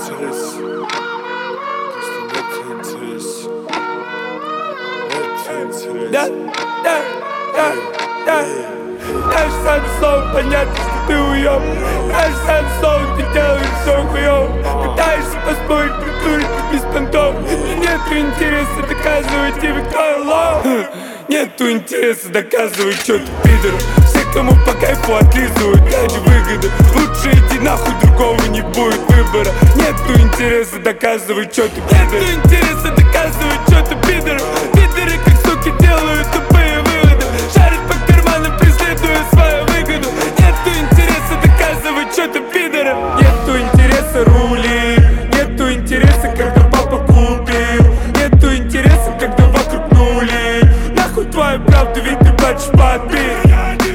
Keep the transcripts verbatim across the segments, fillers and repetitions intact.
интерес. Просто нет интерес. Нет интерес. Да, да, да, да. Знаешь, сам слово понятно, что ты уёб. Знаешь, сам слово ты делаешь всё хуёво. Пытаешься поспорить, придурить без понтов. И нету интереса доказывать тебе, кто лох. Нету интереса доказывать, что ты пидор. Все, кому по кайфу отлизывают ради выгоды. Лучше иди нахуй, другого не будет выбора. Нету интереса доказывать, что ты пидор. Нету интереса доказывать, что ты пидор. Пидоры как суки делают тупые выводы. Шарят по карманам, преследуя свою выгоду. Нету интереса доказывать, что ты пидор. Нету интереса рули. Нету интереса, когда папа купил. Нету интереса, когда вокруг нули. Нахуй твою правду, ведь ты плачешь под бит.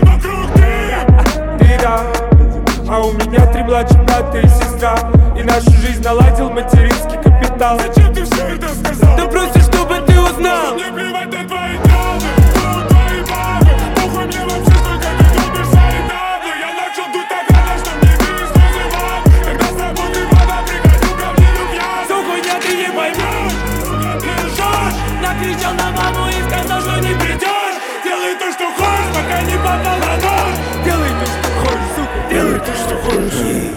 Ты да, а у меня три младших брата и сестра. И нашу жизнь наладил материнский капитал. Зачем ты все это сказал? Да просто чтобы ты узнал. Мне плевать на твои травмы, ну твои бабы. Похуй мне вообще, сколько ты любишь свои таблы. Я начал дуть так рано, что мне видишь слезы мам. Когда с работы вода, приходил ко мне любья. Всё хуйня, ты не поймёшь. Сука, ты лжёшь. Накричал на маму и сказал, что не придёшь. Делай то, что хочешь, пока не попал на нож. Делай то, что хочешь, сука, делай то, что хочешь.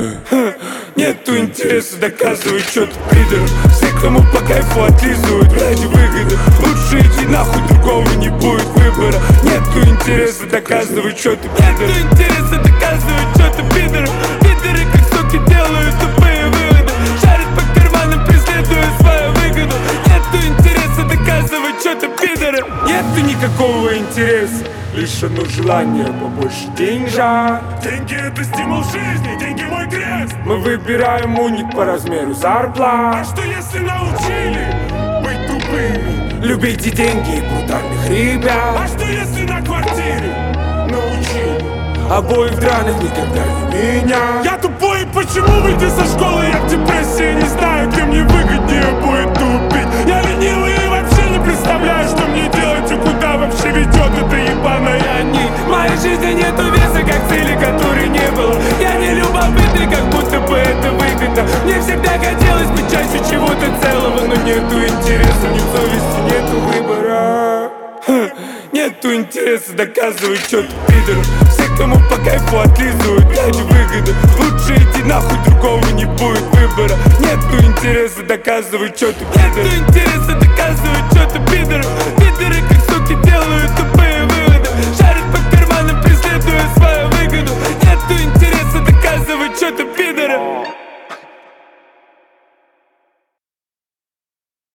Нету интереса доказывать, что ты пидор. Все, кому по кайфу отлизывают ради выгоды. Лучше иди нахуй, другого не будет выбора. Нету интереса доказывать, что ты пидор. Нету интереса доказывать, что ты пидор. Пидоры как суки делают тупые выводы. Шарят по карманам, преследуя свою выгоду. Нету интереса доказывать, что ты пидор. Нету никакого интереса, лишь одно желание побольше деньжат. Деньги — это стимул жизни, деньги — мой крест. Мы выбираем уник по размеру зарплат. А что если научили быть тупыми? Любите деньги и брутальных ребят. А что если на квартире научили? Обоих драных никогда не меня. Я тупой, почему выйти со школы? Я в депрессии, не знаю, где мне выгоднее будет тупить. Я ленивый и вообще не представляю, что мне делать и куда вообще ведет эта ебаная нить. В моей жизни нету веса, как цели, которой не было. Я не любопытный, как будто бы это выгодно. Мне всегда хотелось быть частью чего-то целого, но нету интереса, ни совести, нету выбора. Ха, нету интереса доказывать, что ты пидор. Все, кому по кайфу отлизывают ради выгоды. Лучше иди нахуй, другого не будет выбора. Нету интереса доказывать, что ты пидор. Нету интереса доказывать, что ты пидор. Пидоры как суки делают тупые выводы. Шарят по карманам, преследуя свою выгоду. Нету интереса доказывать, что ты пидор.